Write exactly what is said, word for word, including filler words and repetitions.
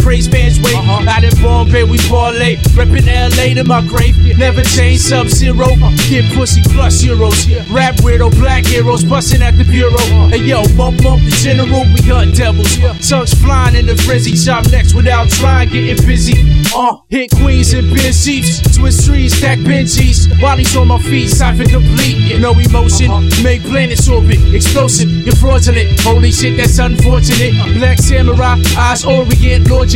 praise fans wait. Uh-huh. Out in Bombay, we parlay. Reppin' L A to my grave. Never change, Sub-Zero. Get pussy plus zeros. Rap weirdo, black heroes busting at the bureau. Hey yo, bump bump the general, we hunt devils. Tongues flying in the frenzy. Shop next without trying, getting busy. Uh, hit queens and bin seats. Twist trees, stack Benjis. Bodies on my feet, cipher complete. Yeah, no emotion, make planets orbit. Explosive, you're fraudulent. Holy shit, that's unfortunate. Black samurai, eyes orient, Lord.